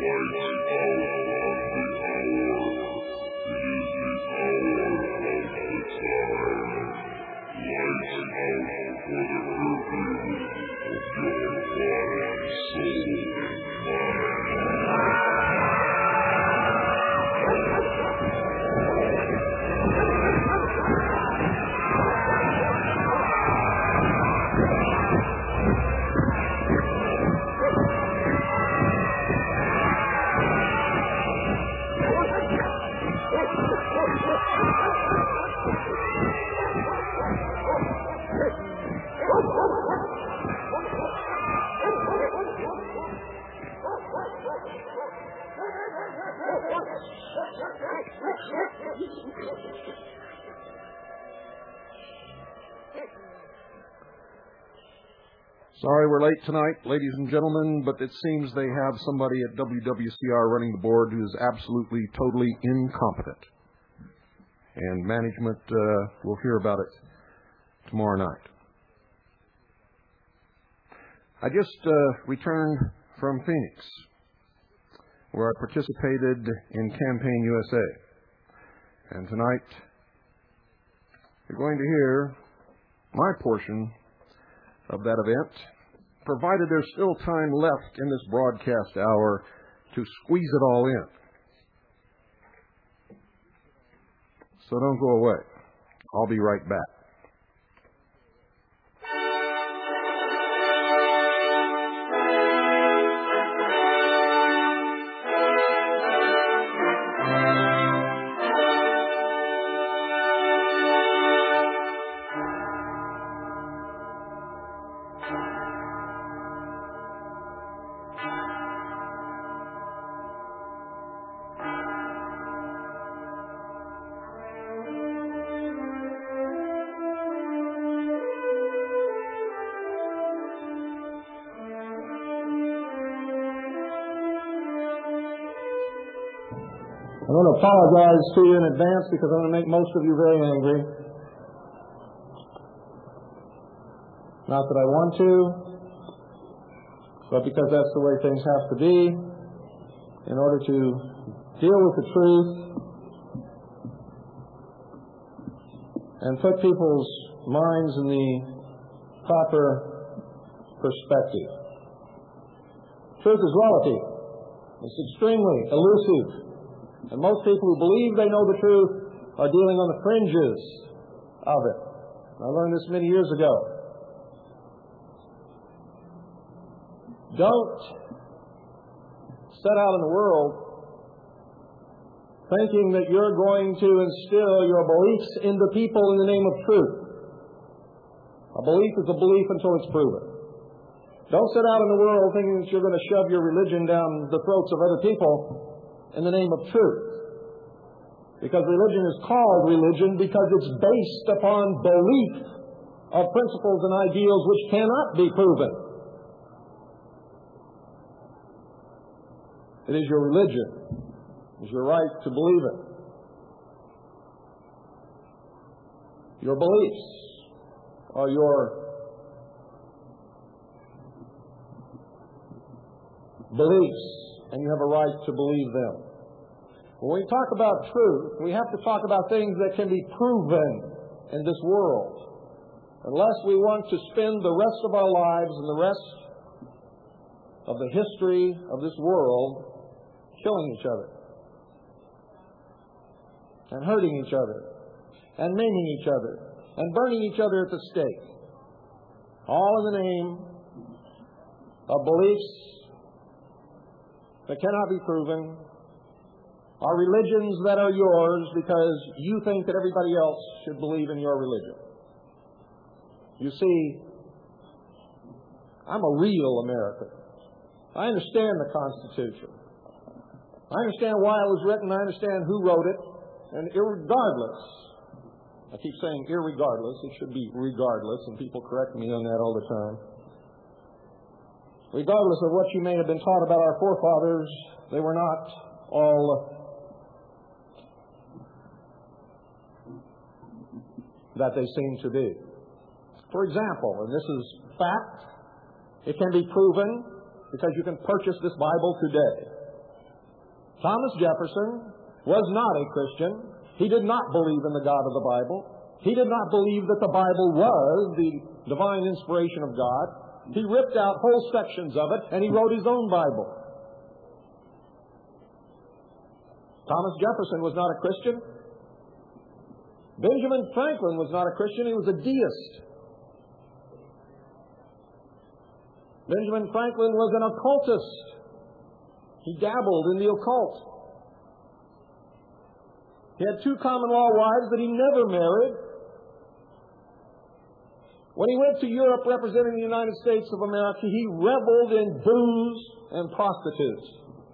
Sorry we're late tonight, ladies and gentlemen, but it seems they have somebody at WWCR running the board who is absolutely, totally incompetent. And management will hear about it tomorrow night. I just returned from Phoenix, where I participated in Campaign USA. And tonight, you're going to hear my portion of that event, provided there's still time left in this broadcast hour to squeeze it all in. So don't go away. I'll be right back. I want to apologize to you in advance because I'm going to make most of you very angry. Not that I want to, but because that's the way things have to be in order to deal with the truth and put people's minds in the proper perspective. Truth is relative. It's extremely elusive. And most people who believe they know the truth are dealing on the fringes of it. I learned this many years ago. Don't set out in the world thinking that you're going to instill your beliefs into people in the name of truth. A belief is a belief until it's proven. Don't set out in the world thinking that you're going to shove your religion down the throats of other people in the name of truth. Because religion is called religion because it's based upon belief of principles and ideals which cannot be proven. It is your religion. It is your right to believe it. Your beliefs are your beliefs, and you have a right to believe them. When we talk about truth, we have to talk about things that can be proven in this world. Unless we want to spend the rest of our lives and the rest of the history of this world killing each other and hurting each other and maiming each other and burning each other at the stake, all in the name of beliefs that cannot be proven, are religions that are yours because you think that everybody else should believe in your religion. You see, I'm a real American. I understand the Constitution. I understand why it was written. I understand who wrote it. And irregardless, I keep saying irregardless, it should be regardless, and people correct me on that all the time. Regardless of what you may have been taught about our forefathers, they were not all that they seem to be. For example, and this is fact, it can be proven because you can purchase this Bible today. Thomas Jefferson was not a Christian. He did not believe in the God of the Bible. He did not believe that the Bible was the divine inspiration of God. He ripped out whole sections of it, and he wrote his own Bible. Thomas Jefferson was not a Christian. Benjamin Franklin was not a Christian. He was a deist. Benjamin Franklin was an occultist. He dabbled in the occult. He had 2 common-law wives that he never married. When he went to Europe representing the United States of America, he reveled in booze and prostitutes.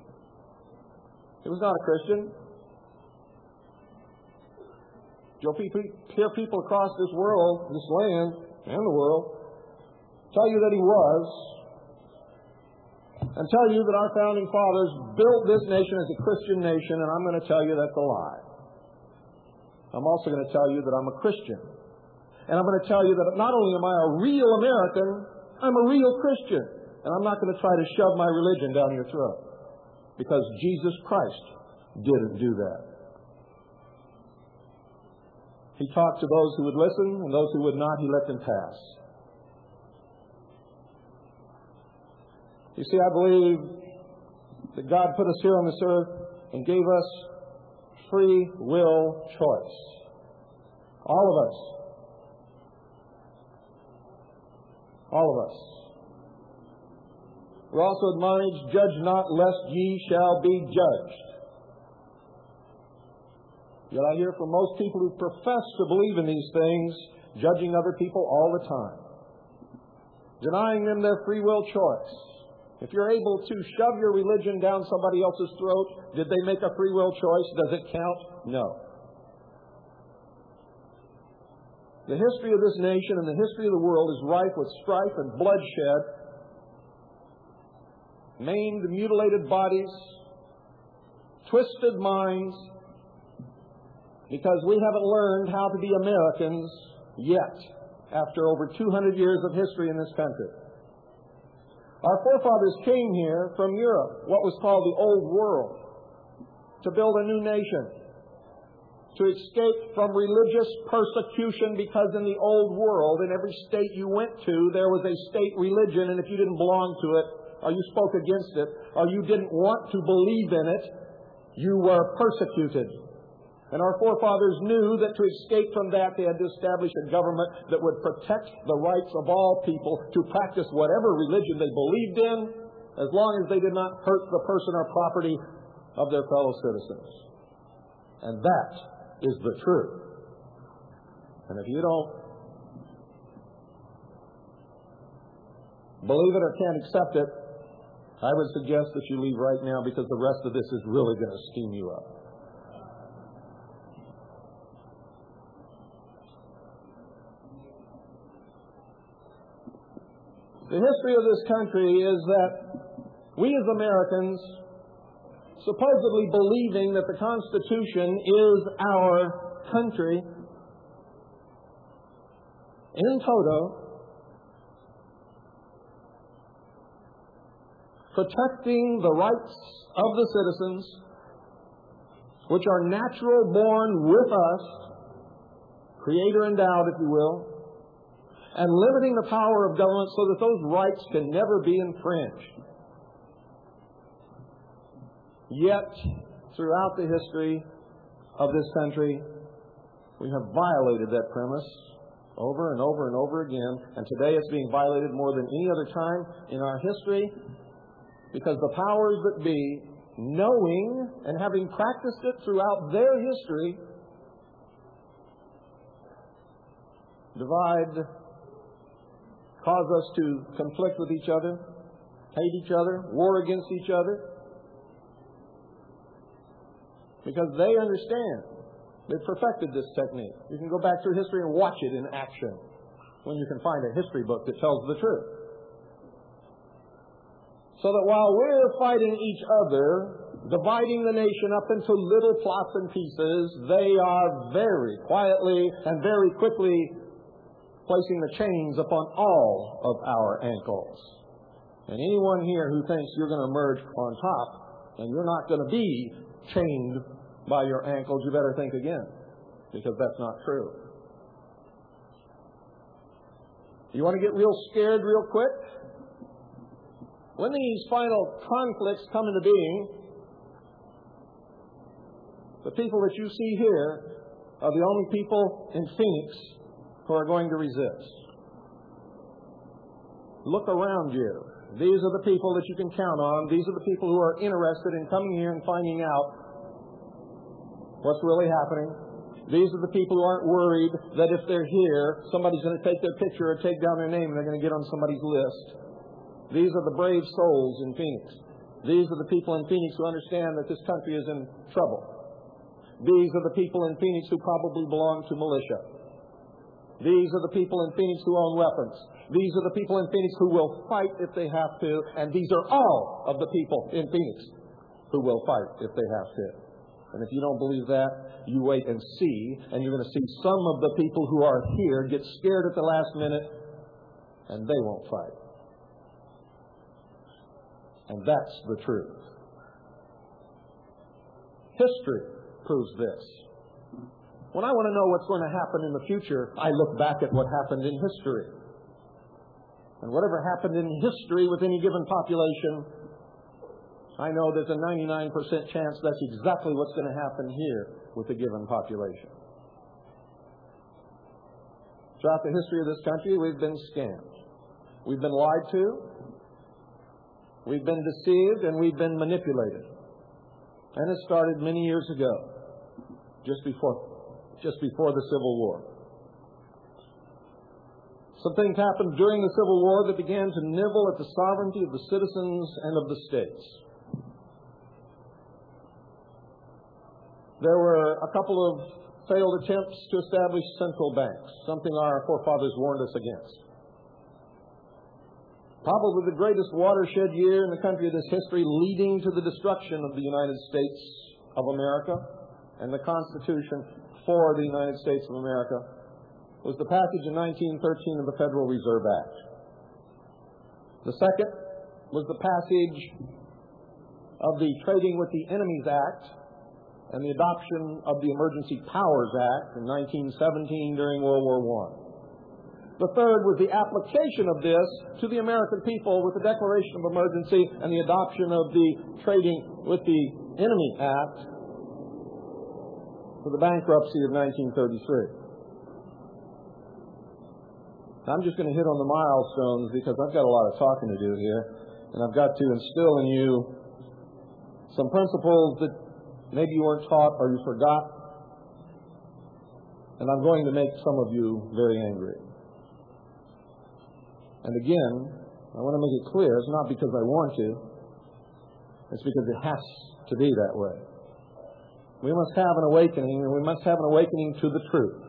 He was not a Christian. You'll hear people across this world, this land, and the world, tell you that he was, and tell you that our founding fathers built this nation as a Christian nation, and I'm going to tell you that's a lie. I'm also going to tell you that I'm a Christian. And I'm going to tell you that not only am I a real American, I'm a real Christian. And I'm not going to try to shove my religion down your throat. Because Jesus Christ didn't do that. He talked to those who would listen, and those who would not, he let them pass. You see, I believe that God put us here on this earth and gave us free will choice. All of us. All of us. We're also admonished, judge not, lest ye shall be judged. Yet I hear from most people who profess to believe in these things, judging other people all the time. Denying them their free will choice. If you're able to shove your religion down somebody else's throat, did they make a free will choice? Does it count? No. The history of this nation and the history of the world is rife with strife and bloodshed, maimed, mutilated bodies, twisted minds, because we haven't learned how to be Americans yet, after over 200 years of history in this country. Our forefathers came here from Europe, what was called the Old World, to build a new nation, to escape from religious persecution, because in the Old World, in every state you went to, there was a state religion, and if you didn't belong to it, or you spoke against it, or you didn't want to believe in it, you were persecuted. And our forefathers knew that to escape from that, they had to establish a government that would protect the rights of all people to practice whatever religion they believed in, as long as they did not hurt the person or property of their fellow citizens. And that is the truth. And if you don't believe it or can't accept it, I would suggest that you leave right now, because the rest of this is really going to steam you up. The history of this country is that we as Americans, supposedly believing that the Constitution is our country, in toto, protecting the rights of the citizens, which are natural born with us, creator endowed, if you will, and limiting the power of government so that those rights can never be infringed. Yet, throughout the history of this country, we have violated that premise over and over and over again, and today it's being violated more than any other time in our history, because the powers that be, knowing and having practiced it throughout their history, divide, cause us to conflict with each other, hate each other, war against each other, because they understand. They've perfected this technique. You can go back through history and watch it in action when you can find a history book that tells the truth. So that while we're fighting each other, dividing the nation up into little plots and pieces, they are very quietly and very quickly placing the chains upon all of our ankles. And anyone here who thinks you're going to emerge on top And you're not going to be chained by your ankles. You better think again, because that's not true. You want to get real scared real quick? When these final conflicts come into being, the people that you see here are the only people in Phoenix who are going to resist. Look around you. These are the people that you can count on. These are the people who are interested in coming here and finding out what's really happening. These are the people who aren't worried that if they're here, somebody's going to take their picture or take down their name and they're going to get on somebody's list. These are the brave souls in Phoenix. These are the people in Phoenix who understand that this country is in trouble. These are the people in Phoenix who probably belong to militia. These are the people in Phoenix who own weapons. These are the people in Phoenix who will fight if they have to. And these are all of the people in Phoenix who will fight if they have to. And if you don't believe that, you wait and see. And you're going to see some of the people who are here get scared at the last minute, and they won't fight. And that's the truth. History proves this. When I want to know what's going to happen in the future, I look back at what happened in history. And whatever happened in history with any given population, I know there's a 99% chance that's exactly what's going to happen here with a given population. Throughout the history of this country, we've been scammed. We've been lied to. We've been deceived, and we've been manipulated. And it started many years ago, just before the Civil War. Some things happened during the Civil War that began to nibble at the sovereignty of the citizens and of the states. There were a couple of failed attempts to establish central banks, something our forefathers warned us against. Probably the greatest watershed year in the country of this history, leading to the destruction of the United States of America and the Constitution for the United States of America, was the passage in 1913 of the Federal Reserve Act. The second was the passage of the Trading with the Enemies Act and the adoption of the Emergency Powers Act in 1917 during World War I. The third was the application of this to the American people with the Declaration of Emergency and the adoption of the Trading with the Enemy Act for the bankruptcy of 1933. I'm just going to hit on the milestones because I've got a lot of talking to do here, and I've got to instill in you some principles that maybe you weren't taught or you forgot, and I'm going to make some of you very angry. And again, I want to make it clear, it's not because I want to, it's because it has to be that way. We must have an awakening, and we must have an awakening to the truth.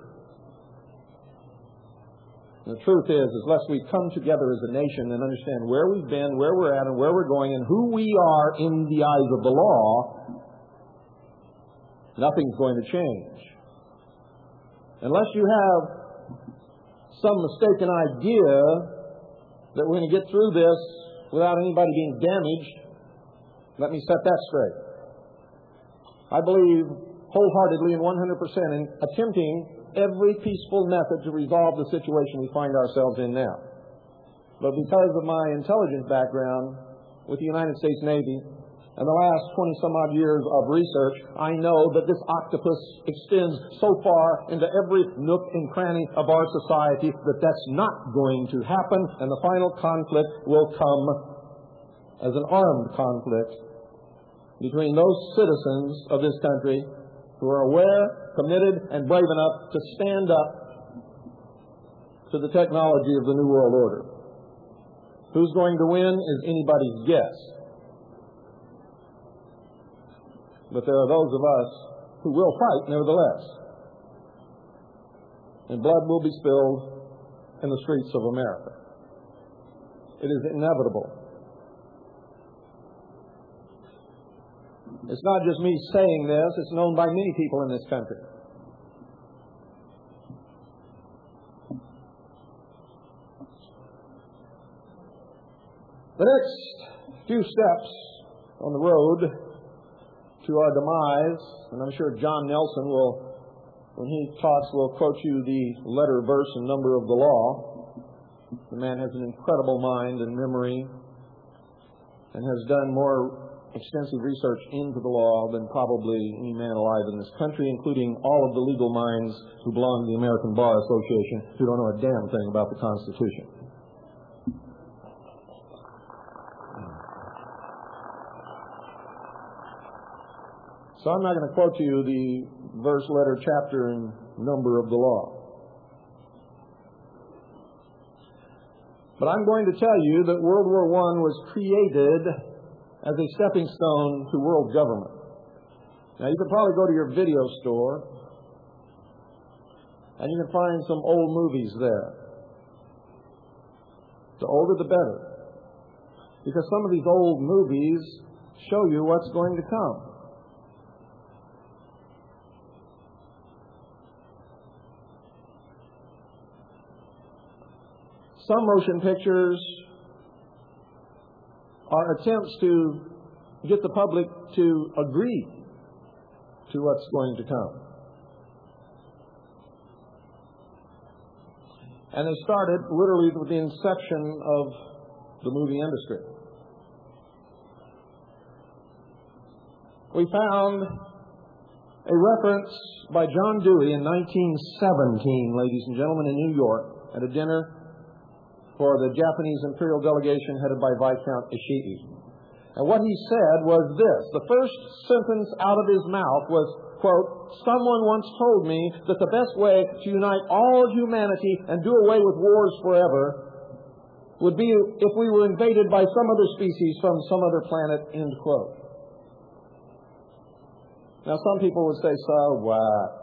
The truth is, unless we come together as a nation and understand where we've been, where we're at, and where we're going, and who we are in the eyes of the law, nothing's going to change. Unless you have some mistaken idea that we're going to get through this without anybody being damaged, let me set that straight. I believe wholeheartedly and 100% in attempting every peaceful method to resolve the situation we find ourselves in now. But because of my intelligence background with the United States Navy and the last 20-some-odd years of research, I know that this octopus extends so far into every nook and cranny of our society that that's not going to happen, and the final conflict will come as an armed conflict between those citizens of this country who are aware, committed, and brave enough to stand up to the technology of the New World Order. Who's going to win is anybody's guess. But there are those of us who will fight nevertheless. And blood will be spilled in the streets of America. It is inevitable. It's not just me saying this, it's known by many people in this country. The next few steps on the road to our demise, and I'm sure John Nelson will, when he talks, will quote you the letter, verse, and number of the law. The man has an incredible mind and memory and has done more extensive research into the law than probably any man alive in this country, including all of the legal minds who belong to the American Bar Association, who don't know a damn thing about the Constitution. So I'm not going to quote to you the verse, letter, chapter, and number of the law. But I'm going to tell you that World War I was created as a stepping stone to world government. Now, you can probably go to your video store, and you can find some old movies there. The older, the better. Because some of these old movies show you what's going to come. Some motion pictures are attempts to get the public to agree to what's going to come. And they started literally with the inception of the movie industry. We found a reference by John Dewey in 1917, ladies and gentlemen, in New York, at a dinner for the Japanese imperial delegation headed by Viscount Ishii. And what he said was this. The first sentence out of his mouth was, quote, "Someone once told me that the best way to unite all humanity and do away with wars forever would be if we were invaded by some other species from some other planet," end quote. Now, some people would say, so what?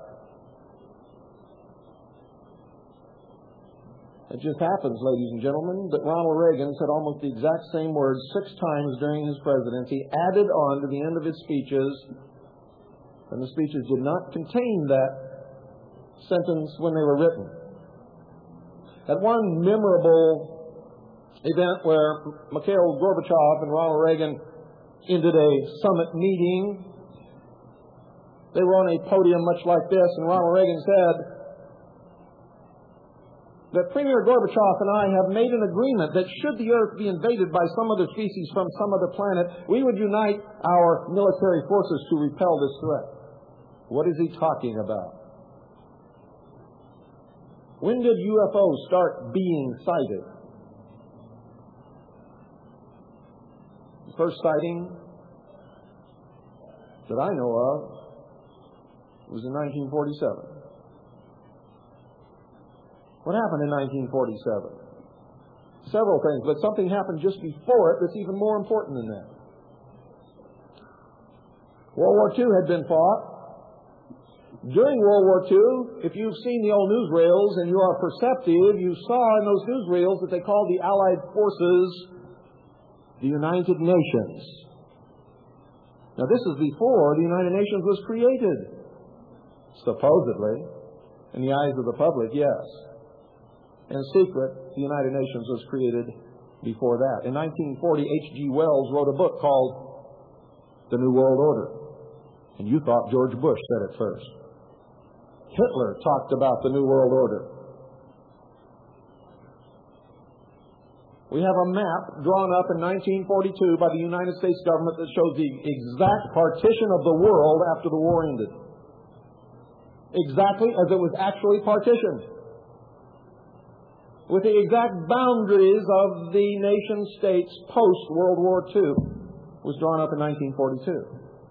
It just happens, ladies and gentlemen, that Ronald Reagan said almost the exact same words 6 times during his presidency, added on to the end of his speeches, and the speeches did not contain that sentence when they were written. At one memorable event where Mikhail Gorbachev and Ronald Reagan ended a summit meeting, they were on a podium much like this, and Ronald Reagan said that Premier Gorbachev and I have made an agreement that should the Earth be invaded by some other species from some other planet, we would unite our military forces to repel this threat. What is he talking about? When did UFOs start being sighted? The first sighting that I know of was in 1947. What happened in 1947? Several things, but something happened just before it that's even more important than that. World War II had been fought. During World War II, if you've seen the old newsreels and you are perceptive, you saw in those newsreels that they called the Allied forces the United Nations. Now, this is before the United Nations was created. Supposedly, in the eyes of the public, yes. In secret, the United Nations was created before that. In 1940, H.G. Wells wrote a book called The New World Order. And you thought George Bush said it first. Hitler talked about the New World Order. We have a map drawn up in 1942 by the United States government that shows the exact partition of the world after the war ended. Exactly as it was actually partitioned, with the exact boundaries of the nation-states post-World War II, was drawn up in 1942.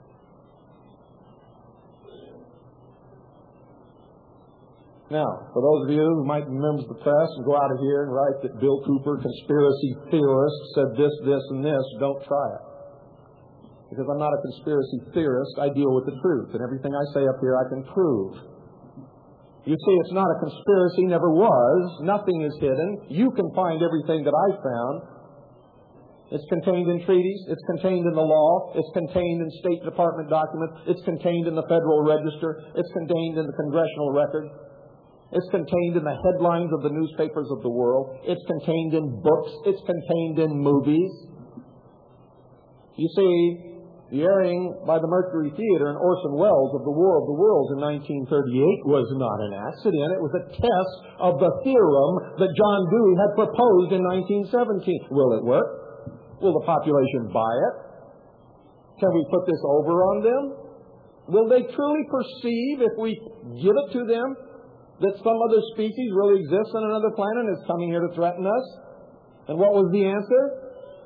Now, for those of you who might be members of the press and go out of here and write that Bill Cooper, conspiracy theorist, said this, this, and this, don't try it. Because I'm not a conspiracy theorist. I deal with the truth. And everything I say up here I can prove. You see, it's not a conspiracy, never was. Nothing is hidden. You can find everything that I found. It's contained in treaties. It's contained in the law. It's contained in State Department documents. It's contained in the Federal Register. It's contained in the Congressional Record. It's contained in the headlines of the newspapers of the world. It's contained in books. It's contained in movies. You see, The airing by the Mercury Theater and Orson Welles of The War of the Worlds in 1938 was not an accident. It was a test of the theorem that John Dewey had proposed in 1917. Will it work? Will the population buy it? Can we put this over on them? Will they truly perceive, if we give it to them, that some other species really exists on another planet and is coming here to threaten us? And what was the answer?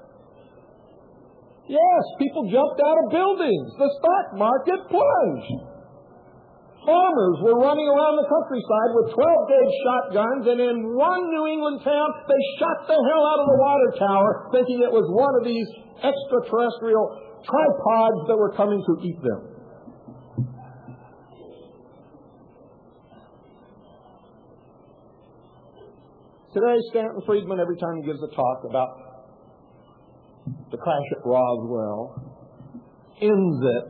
Yes, people jumped out of buildings. The stock market plunged. Farmers were running around the countryside with 12-gauge shotguns, and in one New England town, they shot the hell out of the water tower, thinking it was one of these extraterrestrial tripods that were coming to eat them. Today, Stanton Friedman, every time he gives a talk about the crash at Roswell, ends it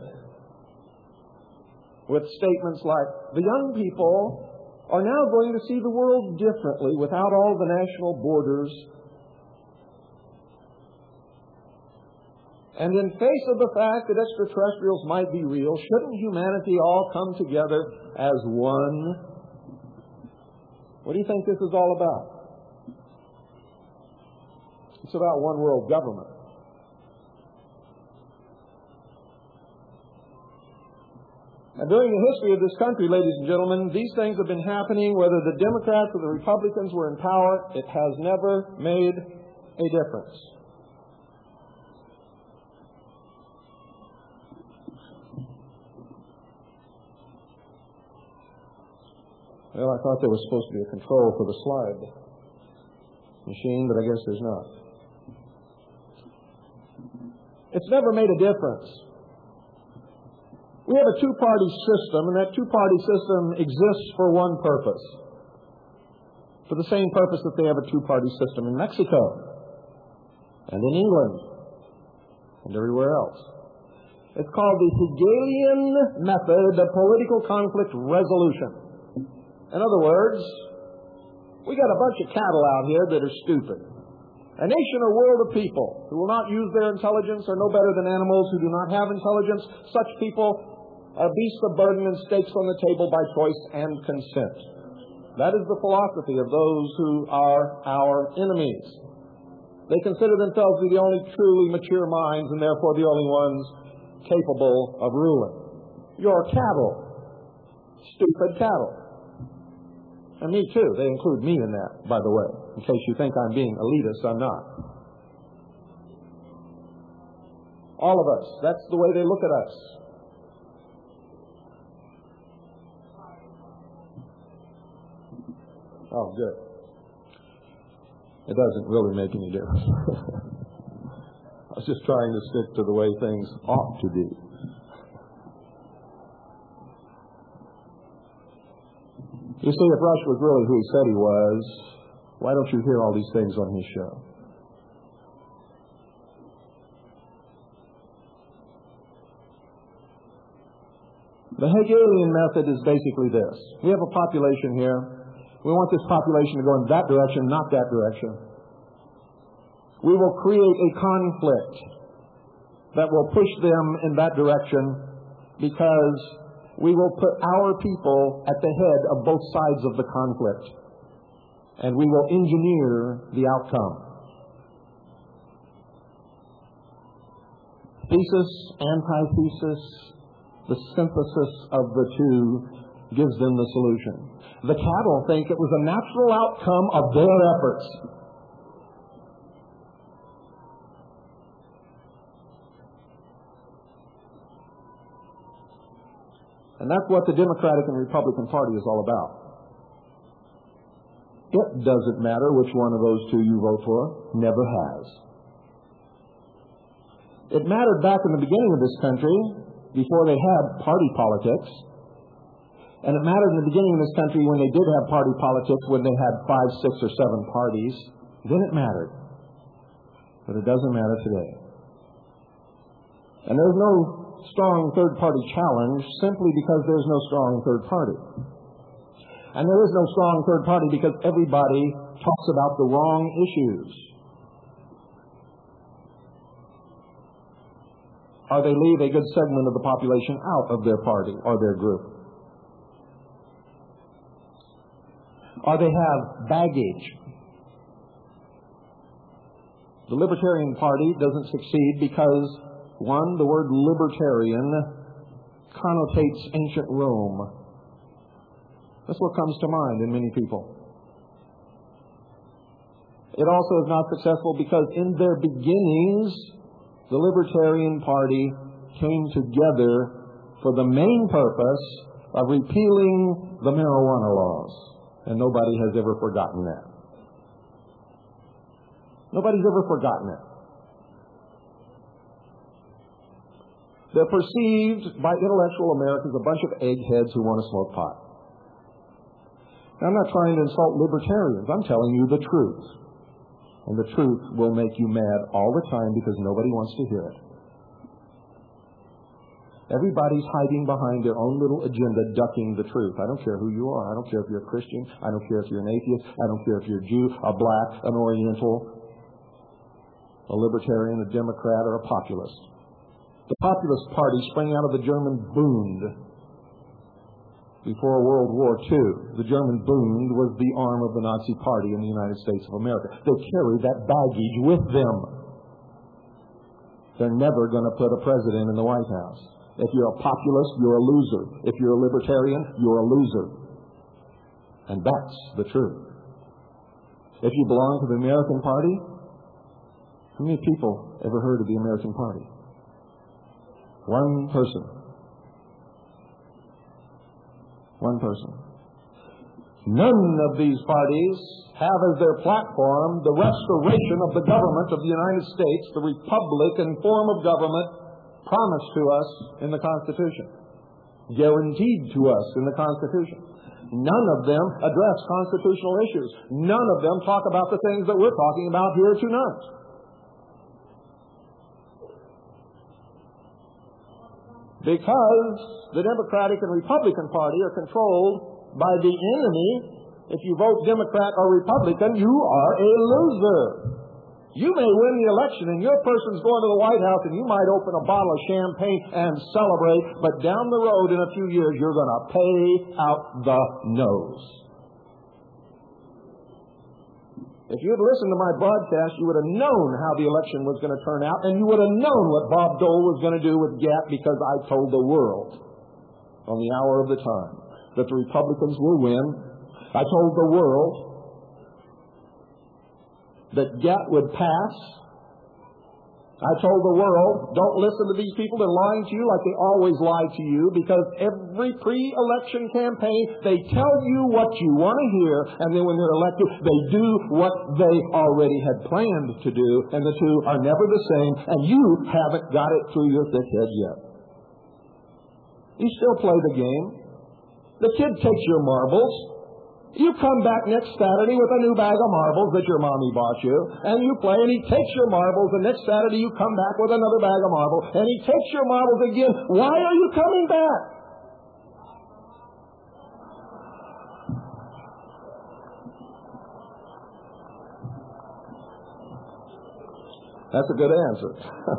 with statements like, the young people are now going to see the world differently without all the national borders. And in face of the fact that extraterrestrials might be real, shouldn't humanity all come together as one? What do you think this is all about? It's about one world government. And during the history of this country, ladies and gentlemen, these things have been happening whether the Democrats or the Republicans were in power. It has never made a difference. Well, I thought there was supposed to be a control for the slide machine, but I guess there's not. It's never made a difference. We have a two-party system, and that two-party system exists for one purpose. For the same purpose that they have a two-party system in Mexico, and in England, and everywhere else. It's called the Hegelian method of political conflict resolution. In other words, we got a bunch of cattle out here that are stupid. A nation or world of people who will not use their intelligence are no better than animals who do not have intelligence. Such people are beasts of burden and stakes on the table by choice and consent. That is the philosophy of those who are our enemies. They consider themselves to be the only truly mature minds and therefore the only ones capable of ruling. You're cattle. Stupid cattle. And me too. They include me in that, by the way. In case you think I'm being elitist, I'm not. All of us. That's the way they look at us. Oh, good. It doesn't really make any difference. I was just trying to stick to the way things ought to be. You see, if Rush was really who he said he was, why don't you hear all these things on his show? The Hegelian method is basically this. We have a population here. We want this population to go in that direction, not that direction. We will create a conflict that will push them in that direction because we will put our people at the head of both sides of the conflict. And we will engineer the outcome. Thesis, antithesis, the synthesis of the two gives them the solution. The cattle think it was a natural outcome of their efforts. And that's what the Democratic and Republican Party is all about. It doesn't matter which one of those two you vote for. Never has. It mattered back in the beginning of this country, before they had party politics. And it mattered in the beginning of this country when they did have party politics, when they had 5, 6, or 7 parties. Then it mattered. But it doesn't matter today. And there's no strong third-party challenge simply because there's no strong third party. And there is no strong third party because everybody talks about the wrong issues. or they leave a good segment of the population out of their party or their group. Or they have baggage. The Libertarian Party doesn't succeed because, one, the word libertarian connotates ancient Rome. That's what comes to mind in many people. It also is not successful because in their beginnings, the Libertarian Party came together for the main purpose of repealing the marijuana laws. And nobody has ever forgotten that. Nobody's ever forgotten it. They're perceived by intellectual Americans a bunch of eggheads who want to smoke pot. Now, I'm not trying to insult libertarians. I'm telling you the truth. And the truth will make you mad all the time because nobody wants to hear it. Everybody's hiding behind their own little agenda, ducking the truth. I don't care who you are. I don't care if you're a Christian. I don't care if you're an atheist. I don't care if you're a Jew, a black, an Oriental, a libertarian, a Democrat, or a populist. The Populist Party sprang out of the German Bund before World War II. The German Bund was the arm of the Nazi Party in the United States of America. They carry that baggage with them. They're never going to put a president in the White House. If you're a populist, you're a loser. If you're a libertarian, you're a loser. And that's the truth. If you belong to the American Party, how many people ever heard of the American Party? One person. One person. None of these parties have as their platform the restoration of the government of the United States, the Republican form of government promised to us in the Constitution, guaranteed to us in the Constitution. None of them address constitutional issues. None of them talk about the things that we're talking about here tonight. Because the Democratic and Republican Party are controlled by the enemy. If you vote Democrat or Republican, you are a loser. You may win the election and your person's going to the White House and you might open a bottle of champagne and celebrate, but down the road in a few years you're going to pay out the nose. If you had listened to my broadcast, you would have known how the election was going to turn out, and you would have known what Bob Dole was going to do with Gap, because I told the world on the hour of the time that the Republicans will win. I told the world that Gap would pass. I told the world, don't listen to these people. They're lying to you like they always lie to you, because every pre-election campaign, they tell you what you want to hear, and then when they're elected, they do what they already had planned to do, and the two are never the same, and you haven't got it through your thick head yet. You still play the game. The kid takes your marbles. You come back next Saturday with a new bag of marbles that your mommy bought you, and you play, and he takes your marbles, and next Saturday you come back with another bag of marbles, and he takes your marbles again. Why are you coming back? That's a good answer.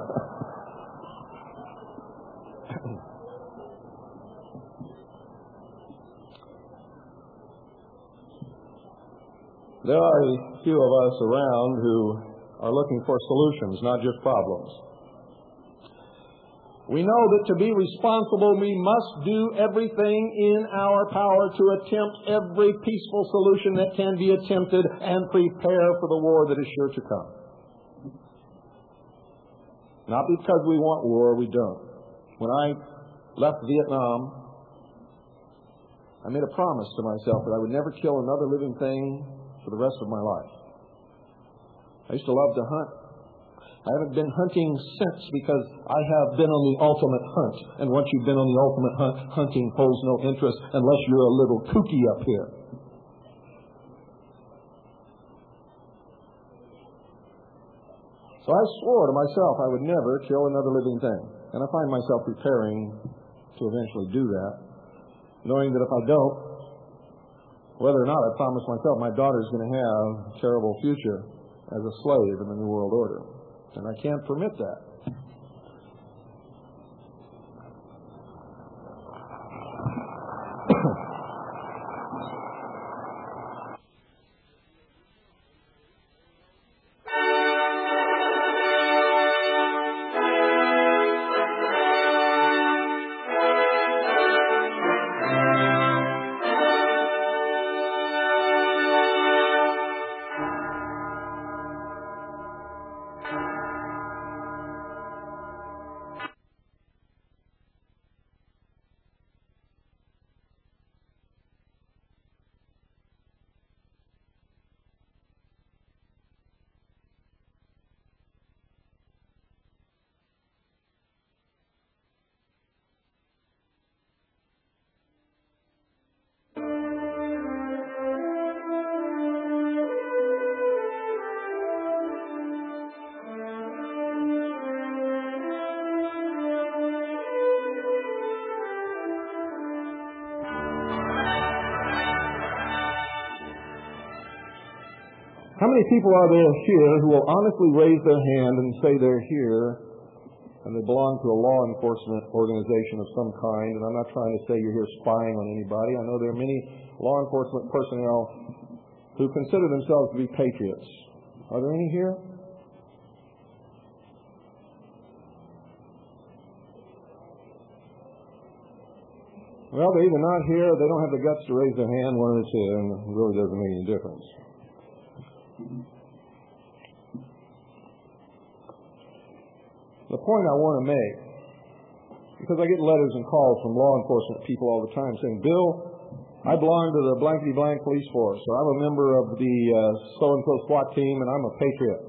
There are a few of us around who are looking for solutions, not just problems. We know that to be responsible, we must do everything in our power to attempt every peaceful solution that can be attempted and prepare for the war that is sure to come. Not because we want war, we don't. When I left Vietnam, I made a promise to myself that I would never kill another living thing for the rest of my life. I used to love to hunt. I haven't been hunting since, because I have been on the ultimate hunt. And once you've been on the ultimate hunt, hunting holds no interest unless you're a little kooky up here. So I swore to myself I would never kill another living thing. And I find myself preparing to eventually do that, knowing that if I don't, whether or not I promise myself, my daughter's going to have a terrible future as a slave in the New World Order. And I can't permit that. How many people are there here who will honestly raise their hand and say they're here and they belong to a law enforcement organization of some kind? And I'm not trying to say you're here spying on anybody. I know there are many law enforcement personnel who consider themselves to be patriots. Are there any here? Well, they're either not here or they don't have the guts to raise their hand, one of the two, and it really doesn't make any difference. The point I want to make, because I get letters and calls from law enforcement people all the time saying, Bill, I belong to the blankety-blank police force, or I'm a member of the so-and-so SWAT team, and I'm a patriot.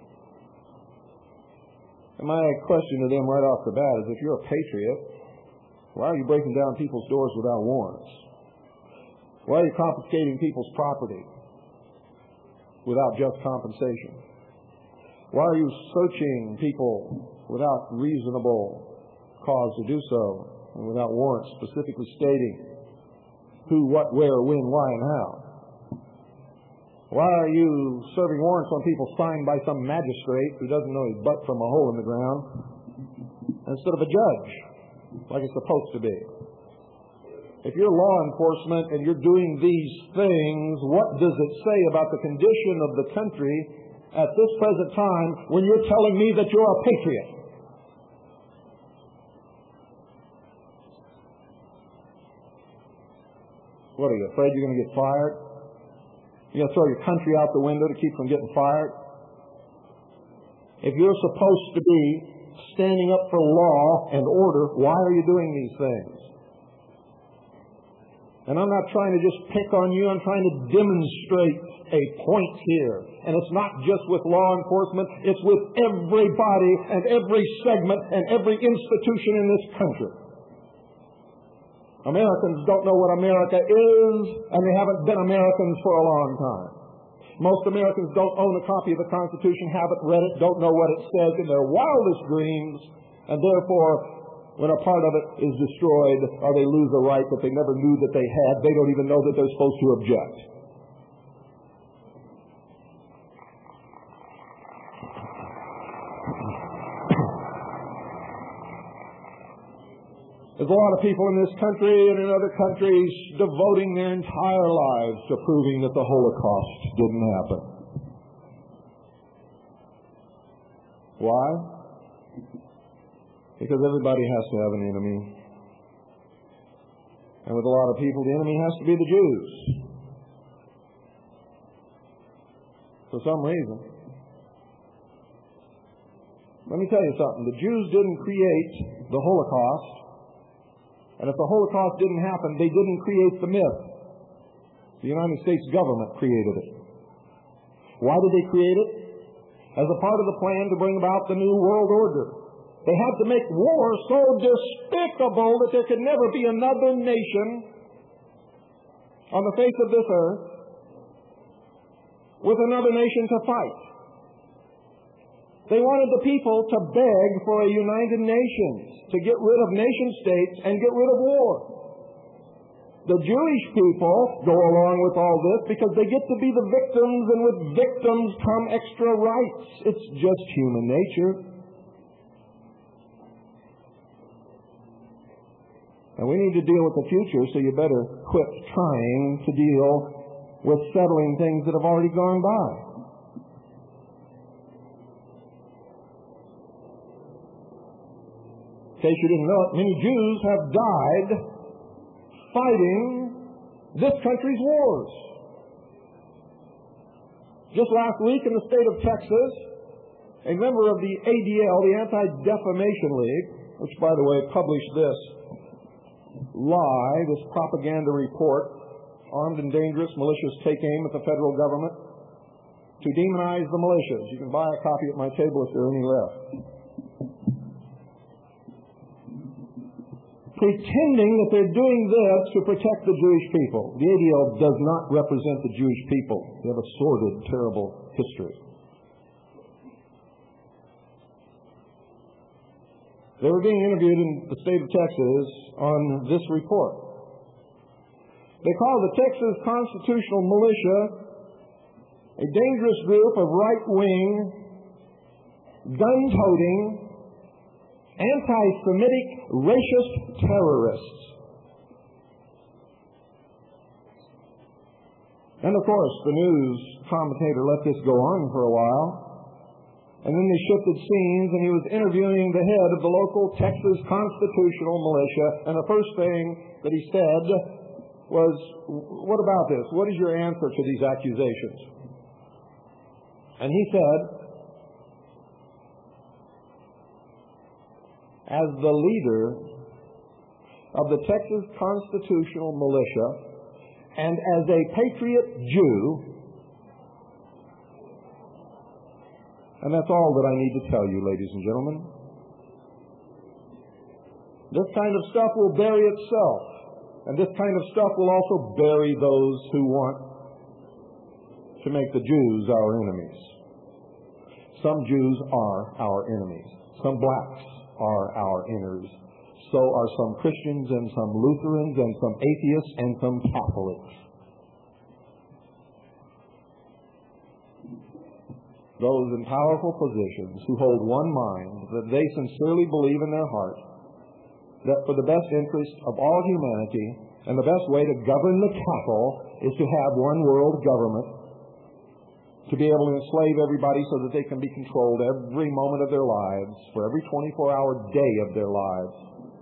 And my question to them right off the bat is, if you're a patriot, why are you breaking down people's doors without warrants? Why are you confiscating people's property without just compensation? Why are you searching people without reasonable cause to do so, and without warrants specifically stating who, what, where, when, why, and how? Why are you serving warrants on people signed by some magistrate who doesn't know his butt from a hole in the ground instead of a judge, like it's supposed to be? If you're law enforcement and you're doing these things, what does it say about the condition of the country at this present time when you're telling me that you're a patriot? What are you, afraid you're going to get fired? You're going to throw your country out the window to keep from getting fired? If you're supposed to be standing up for law and order, why are you doing these things? And I'm not trying to just pick on you. I'm trying to demonstrate a point here. And it's not just with law enforcement. It's with everybody and every segment and every institution in this country. Americans don't know what America is, and they haven't been Americans for a long time. Most Americans don't own a copy of the Constitution, haven't read it, don't know what it says in their wildest dreams, and therefore, when a part of it is destroyed or they lose a right that they never knew that they had, they don't even know that they're supposed to object. There's a lot of people in this country and in other countries devoting their entire lives to proving that the Holocaust didn't happen. Why? Because everybody has to have an enemy. And with a lot of people, the enemy has to be the Jews. For some reason. Let me tell you something. The Jews didn't create the Holocaust. And if the Holocaust didn't happen, they didn't create the myth. The United States government created it. Why did they create it? As a part of the plan to bring about the New World Order. They had to make war so despicable that there could never be another nation on the face of this earth with another nation to fight. They wanted the people to beg for a United Nations, to get rid of nation states and get rid of war. The Jewish people go along with all this because they get to be the victims, and with victims come extra rights. It's just human nature. And we need to deal with the future, so you better quit trying to deal with settling things that have already gone by. In case you didn't know it, many Jews have died fighting this country's wars. Just last week in the state of Texas, a member of the ADL, the Anti-Defamation League, which, by the way, published this lie, this propaganda report, armed and dangerous militias take aim at the federal government to demonize the militias. You can buy a copy at my table if there are any left. Pretending that they're doing this to protect the Jewish people. The ADL does not represent the Jewish people. They have a sordid, terrible history. They were being interviewed in the state of Texas on this report. They called the Texas Constitutional Militia a dangerous group of right-wing, gun-toting, anti-Semitic, racist terrorists. And of course, the news commentator let this go on for a while. And then they shifted scenes, and he was interviewing the head of the local Texas constitutional militia. And the first thing that he said was, "What about this? What is your answer to these accusations?" And he said, "As the leader of the Texas constitutional militia, and as a patriot Jew," and that's all that I need to tell you, ladies and gentlemen. This kind of stuff will bury itself, and this kind of stuff will also bury those who want to make the Jews our enemies. Some Jews are our enemies. Some blacks are our enemies. So are some Christians and some Lutherans and some atheists and some Catholics. Those in powerful positions who hold one mind, that they sincerely believe in their heart that for the best interest of all humanity and the best way to govern the cattle is to have one world government, to be able to enslave everybody so that they can be controlled every moment of their lives, for every 24-hour day of their lives.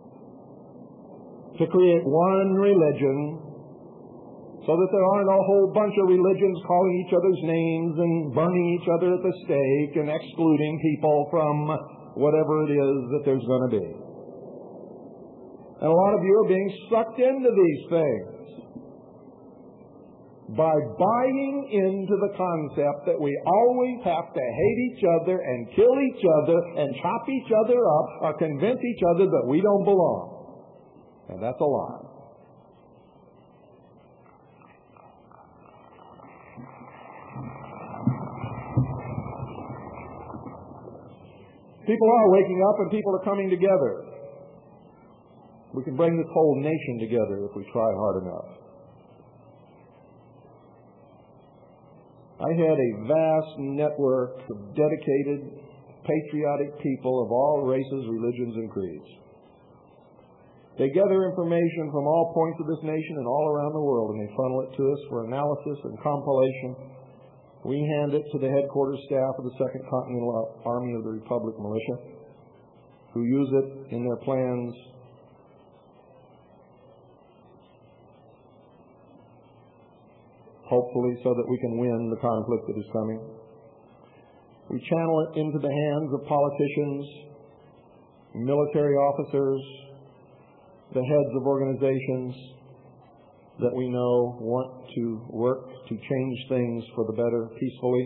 To create one religion so that there aren't a whole bunch of religions calling each other's names and burning each other at the stake and excluding people from whatever it is that there's going to be. And a lot of you are being sucked into these things by buying into the concept that we always have to hate each other and kill each other and chop each other up or convince each other that we don't belong. And that's a lie. People are waking up and people are coming together. We can bring this whole nation together if we try hard enough. I had a vast network of dedicated, patriotic people of all races, religions, and creeds. They gather information from all points of this nation and all around the world, and they funnel it to us for analysis and compilation. We hand it to the headquarters staff of the 2nd Continental Army of the Republic Militia, who use it in their plans hopefully so that we can win the conflict that is coming. We channel it into the hands of politicians, military officers, the heads of organizations that we know want to work to change things for the better peacefully.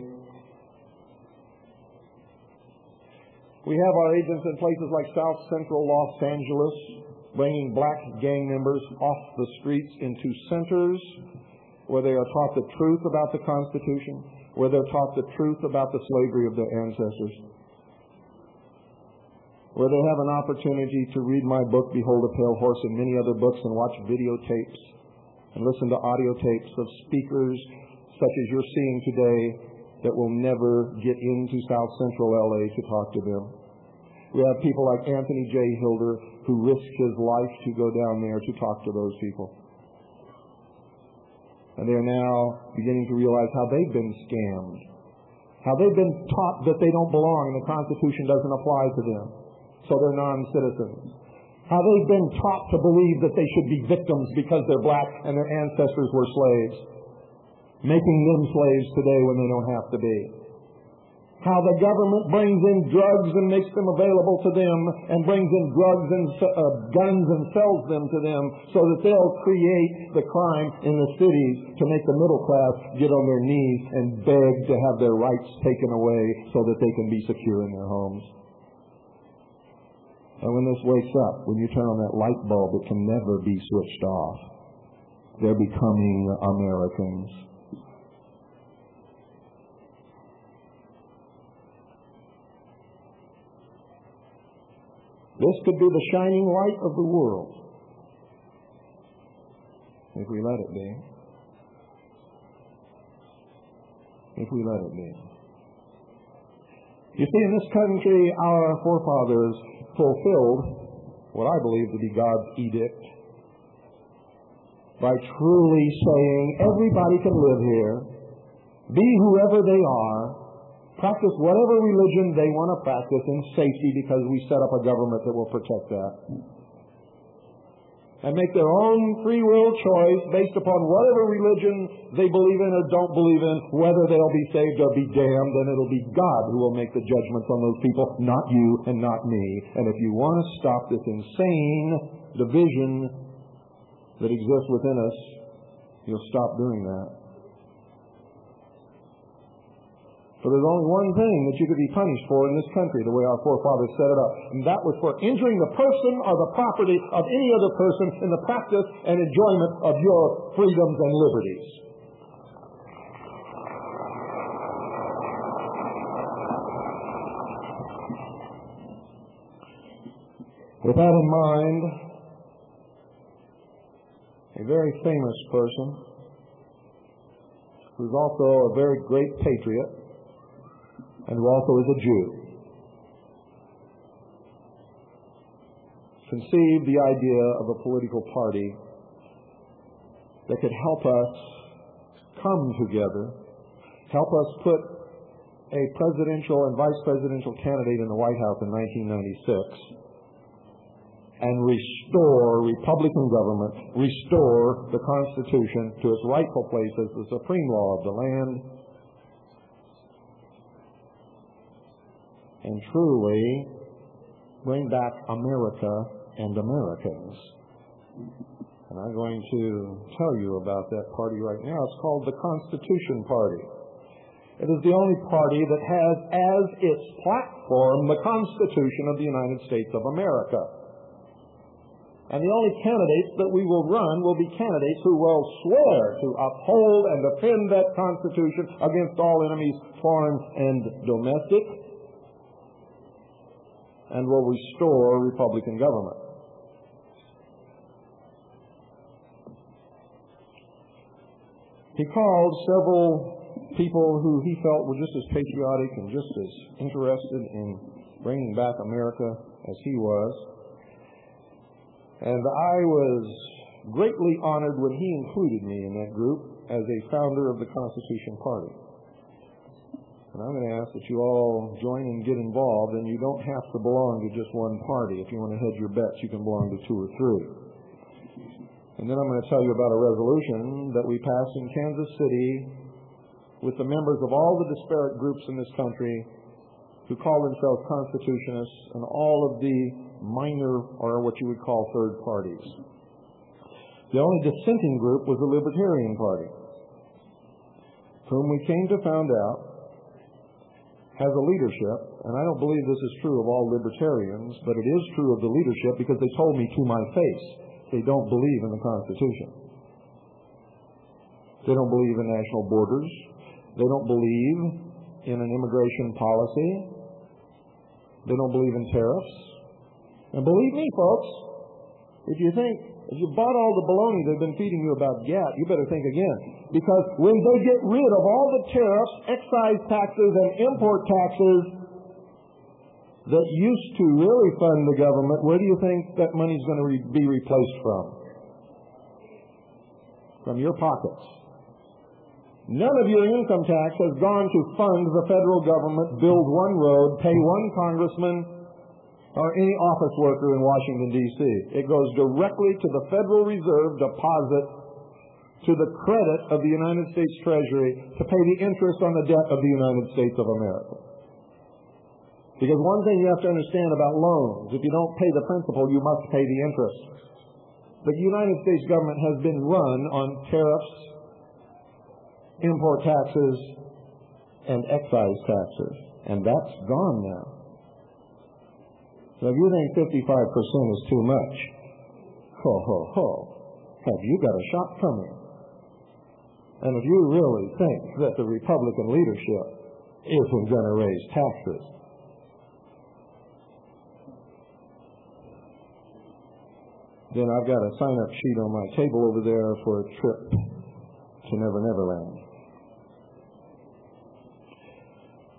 We have our agents in places like South Central Los Angeles, bringing black gang members off the streets into centers where they are taught the truth about the Constitution, where they're taught the truth about the slavery of their ancestors, where they have an opportunity to read my book, Behold a Pale Horse, and many other books, and watch videotapes and listen to audio tapes of speakers such as you're seeing today that will never get into South Central LA to talk to them. We have people like Anthony J. Hilder who risked his life to go down there to talk to those people. And they're now beginning to realize how they've been scammed, how they've been taught that they don't belong and the Constitution doesn't apply to them, so they're non-citizens. How they've been taught to believe that they should be victims because they're black and their ancestors were slaves, making them slaves today when they don't have to be. How the government brings in drugs and makes them available to them and brings in drugs and guns and sells them to them so that they'll create the crime in the cities to make the middle class get on their knees and beg to have their rights taken away so that they can be secure in their homes. And when this wakes up, when you turn on that light bulb, it can never be switched off. They're becoming Americans. This could be the shining light of the world if we let it be. if we let it be. You see, in this country, our forefathers fulfilled what I believe to be God's edict by truly saying everybody can live here, be whoever they are, practice whatever religion they want to practice in safety because we set up a government that will protect that. And make their own free will choice based upon whatever religion they believe in or don't believe in, whether they'll be saved or be damned, and it'll be God who will make the judgments on those people, not you and not me. And if you want to stop this insane division that exists within us, you'll stop doing that. So there's only one thing that you could be punished for in this country, the way our forefathers set it up. And that was for injuring the person or the property of any other person in the practice and enjoyment of your freedoms and liberties. With that in mind, a very famous person, who's also a very great patriot, and who also is a Jew, conceived the idea of a political party that could help us come together, help us put a presidential and vice presidential candidate in the White House in 1996, and restore Republican government, restore the Constitution to its rightful place as the supreme law of the land, and truly bring back America and Americans. And I'm going to tell you about that party right now. It's called the Constitution Party. It is the only party that has as its platform the Constitution of the United States of America. And the only candidates that we will run will be candidates who will swear to uphold and defend that Constitution against all enemies, foreign and domestic, and will restore Republican government. He called several people who he felt were just as patriotic and just as interested in bringing back America as he was. And I was greatly honored when he included me in that group as a founder of the Constitution Party. And I'm going to ask that you all join and get involved, and you don't have to belong to just one party. If you want to hedge your bets, you can belong to two or three. And then I'm going to tell you about a resolution that we passed in Kansas City with the members of all the disparate groups in this country who call themselves Constitutionists and all of the minor, or what you would call, third parties. The only dissenting group was the Libertarian Party, whom we came to find out has a leadership, and I don't believe this is true of all libertarians, but it is true of the leadership because they told me to my face they don't believe in the Constitution. They don't believe in national borders. They don't believe in an immigration policy. They don't believe in tariffs. And believe me, folks, if you bought all the baloney they've been feeding you about GATT, you better think again. Because when they get rid of all the tariffs, excise taxes, and import taxes that used to really fund the government, where do you think that money's going to be replaced from? From your pockets. None of your income tax has gone to fund the federal government, build one road, pay one congressman, or any office worker in Washington, D.C. It goes directly to the Federal Reserve deposit to the credit of the United States Treasury to pay the interest on the debt of the United States of America. Because one thing you have to understand about loans, if you don't pay the principal, you must pay the interest. The United States government has been run on tariffs, import taxes, and excise taxes. And that's gone now. So if you think 55% is too much, ho, ho, ho, have you got a shot coming? And if you really think that the Republican leadership isn't going to raise taxes, then I've got a sign-up sheet on my table over there for a trip to Never Never Land.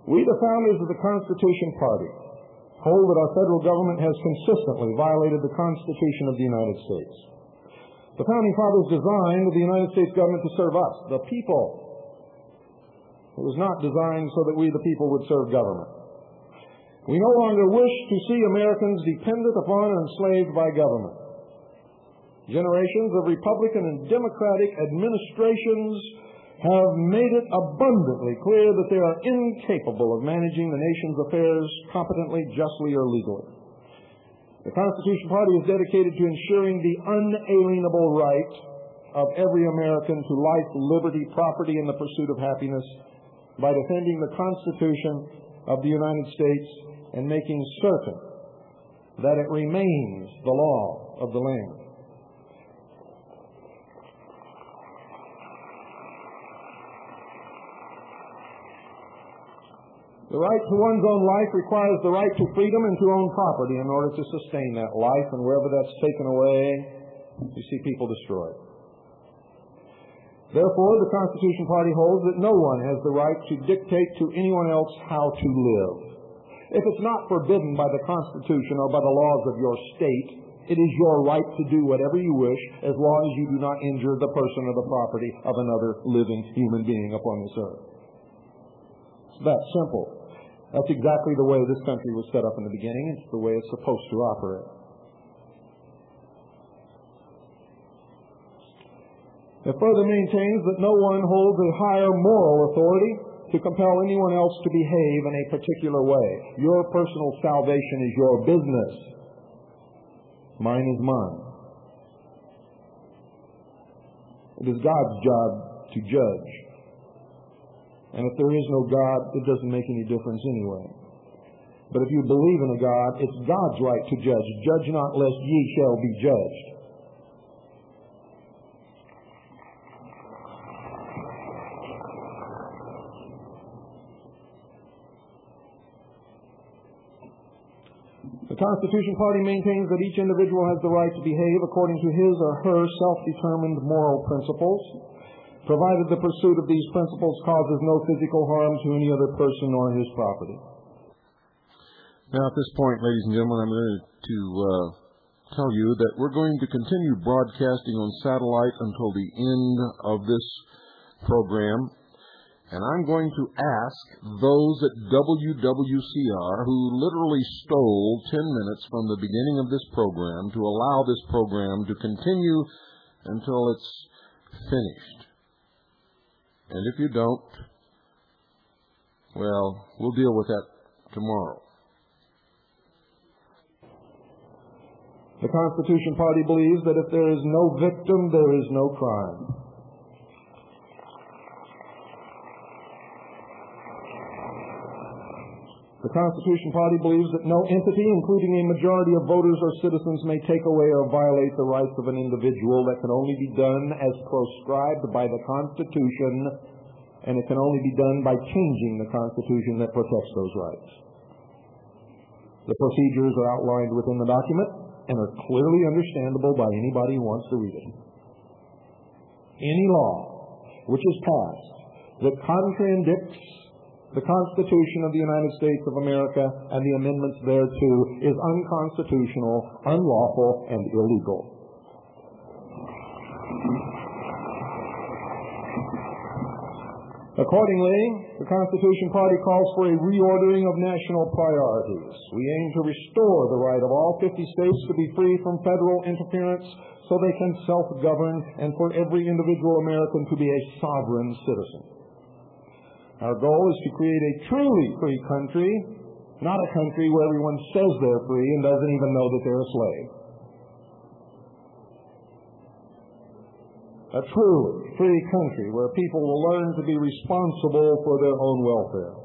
We, the founders of the Constitution Party, hold that our federal government has consistently violated the Constitution of the United States. The Founding Fathers designed the United States government to serve us, the people. It was not designed so that we, the people, would serve government. We no longer wish to see Americans dependent upon or enslaved by government. Generations of Republican and Democratic administrations have made it abundantly clear that they are incapable of managing the nation's affairs competently, justly, or legally. The Constitution Party is dedicated to ensuring the unalienable right of every American to life, liberty, property, and the pursuit of happiness by defending the Constitution of the United States and making certain that it remains the law of the land. The right to one's own life requires the right to freedom and to own property in order to sustain that life, and wherever that's taken away, you see people destroyed. Therefore, the Constitution Party holds that no one has the right to dictate to anyone else how to live. If it's not forbidden by the Constitution or by the laws of your state, it is your right to do whatever you wish as long as you do not injure the person or the property of another living human being upon this earth. It's that simple. That's exactly the way this country was set up in the beginning. It's the way it's supposed to operate. It further maintains that no one holds a higher moral authority to compel anyone else to behave in a particular way. Your personal salvation is your business. Mine is mine. It is God's job to judge. And if there is no God, it doesn't make any difference anyway. But if you believe in a God, it's God's right to judge. Judge not, lest ye shall be judged. The Constitution Party maintains that each individual has the right to behave according to his or her self-determined moral principles, provided the pursuit of these principles causes no physical harm to any other person or his property. Now, at this point, ladies and gentlemen, I'm going to tell you that we're going to continue broadcasting on satellite until the end of this program. And I'm going to ask those at WWCR who literally stole 10 minutes from the beginning of this program to allow this program to continue until it's finished. And if you don't, well, we'll deal with that tomorrow. The Constitution Party believes that if there is no victim, there is no crime. The Constitution Party believes that no entity, including a majority of voters or citizens, may take away or violate the rights of an individual. That can only be done as proscribed by the Constitution, and it can only be done by changing the Constitution that protects those rights. The procedures are outlined within the document and are clearly understandable by anybody who wants to read it. Any law which is passed that contradicts the Constitution of the United States of America and the amendments thereto is unconstitutional, unlawful, and illegal. Accordingly, the Constitution Party calls for a reordering of national priorities. We aim to restore the right of all 50 states to be free from federal interference so they can self-govern, and for every individual American to be a sovereign citizen. Our goal is to create a truly free country, not a country where everyone says they're free and doesn't even know that they're a slave. A truly free country where people will learn to be responsible for their own welfare.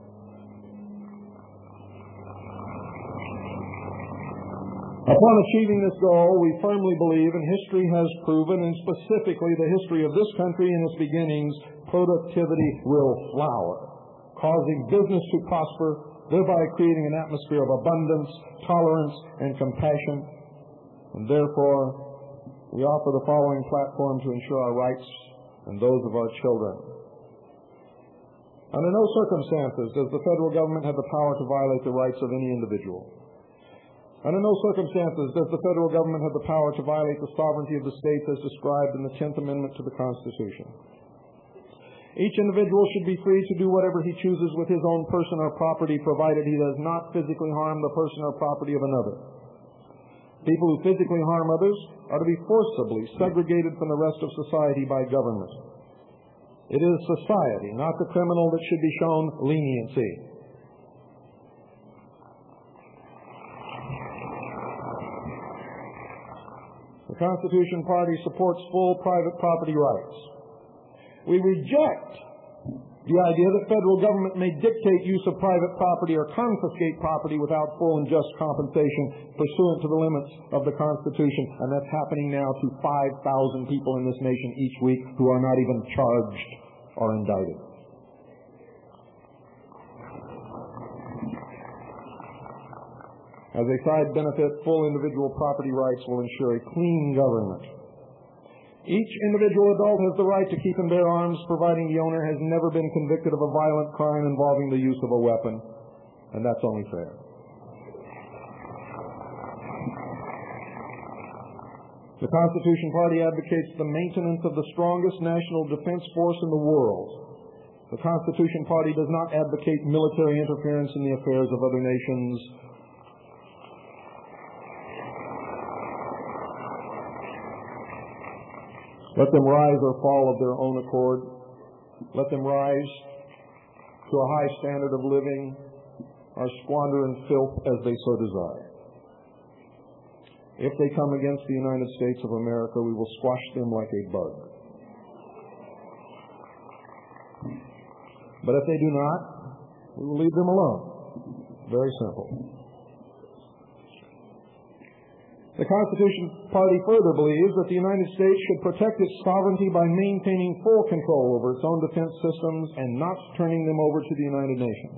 Upon achieving this goal, we firmly believe, and history has proven, and specifically the history of this country and its beginnings, productivity will flower, causing business to prosper, thereby creating an atmosphere of abundance, tolerance, and compassion. And therefore, we offer the following platform to ensure our rights and those of our children. Under no circumstances does the federal government have the power to violate the rights of any individual. Under no circumstances does the federal government have the power to violate the sovereignty of the states as described in the 10th Amendment to the Constitution. Each individual should be free to do whatever he chooses with his own person or property, provided he does not physically harm the person or property of another. People who physically harm others are to be forcibly segregated from the rest of society by government. It is society, not the criminal, that should be shown leniency. The Constitution Party supports full private property rights. We reject the idea that federal government may dictate use of private property or confiscate property without full and just compensation pursuant to the limits of the Constitution, and that's happening now to 5,000 people in this nation each week who are not even charged or indicted. As a side benefit, full individual property rights will ensure a clean government. Each individual adult has the right to keep and bear arms, providing the owner has never been convicted of a violent crime involving the use of a weapon, and that's only fair. The Constitution Party advocates the maintenance of the strongest national defense force in the world. The Constitution Party does not advocate military interference in the affairs of other nations. Let them rise or fall of their own accord. Let them rise to a high standard of living or squander in filth as they so desire. If they come against the United States of America, we will squash them like a bug. But if they do not, we will leave them alone. Very simple. The Constitution Party further believes that the United States should protect its sovereignty by maintaining full control over its own defense systems and not turning them over to the United Nations.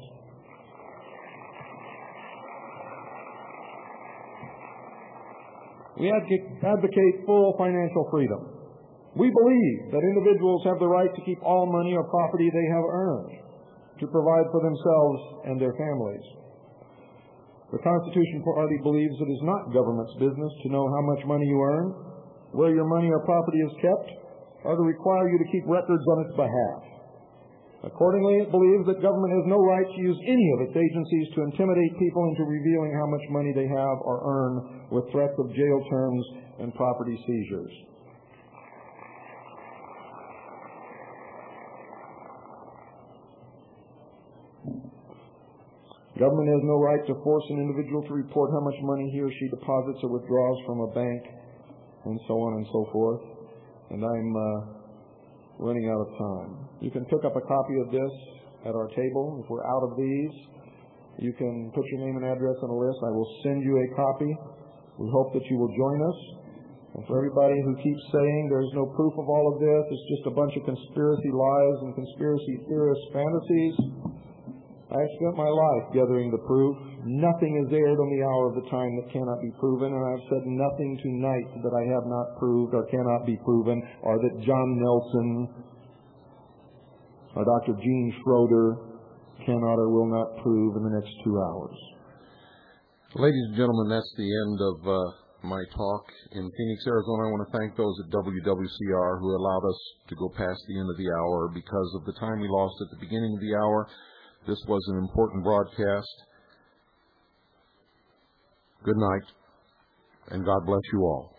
We advocate full financial freedom. We believe that individuals have the right to keep all money or property they have earned to provide for themselves and their families. The Constitution Party believes it is not government's business to know how much money you earn, where your money or property is kept, or to require you to keep records on its behalf. Accordingly, it believes that government has no right to use any of its agencies to intimidate people into revealing how much money they have or earn with threats of jail terms and property seizures. Government has no right to force an individual to report how much money he or she deposits or withdraws from a bank, and so on and so forth. And I'm running out of time. You can pick up a copy of this at our table. If we're out of these, you can put your name and address on a list. I will send you a copy. We hope that you will join us. And for everybody who keeps saying there's no proof of all of this, it's just a bunch of conspiracy lies and conspiracy theorist fantasies, I have spent my life gathering the proof. Nothing is aired on the hour of the time that cannot be proven, and I've said nothing tonight that I have not proved or cannot be proven, or that John Nelson or Dr. Gene Schroeder cannot or will not prove in the next 2 hours. Ladies and gentlemen, that's the end of my talk in Phoenix, Arizona. I want to thank those at WWCR who allowed us to go past the end of the hour because of the time we lost at the beginning of the hour. This was an important broadcast. Good night, and God bless you all.